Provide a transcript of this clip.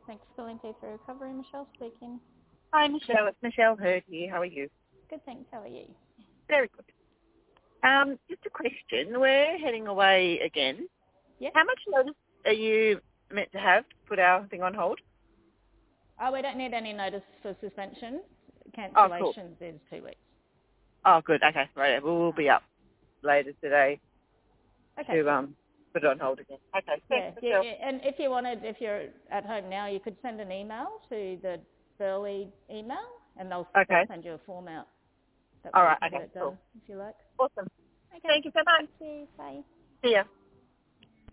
Thanks for calling P3 Recovery. Michelle speaking. Hi, Michelle. It's Michelle Hurd here. How are you? Good, thanks. How are you? Very good. Just a question. We're heading away again. Yeah. How much notice are you meant to have to put our thing on hold? Oh, we don't need any notice for suspension. Oh, cool. Cancellations is 2 weeks. Oh, good. Okay, right. We'll be up later today Okay. to put it on hold again. Okay, thanks, Michelle. Yeah. And if you're at home now, you could send an email to the Burley email, and they'll send you a form out. All right. Get it done, cool. if you like. Awesome. Okay. Thank you so much. Thank you. Bye. See ya.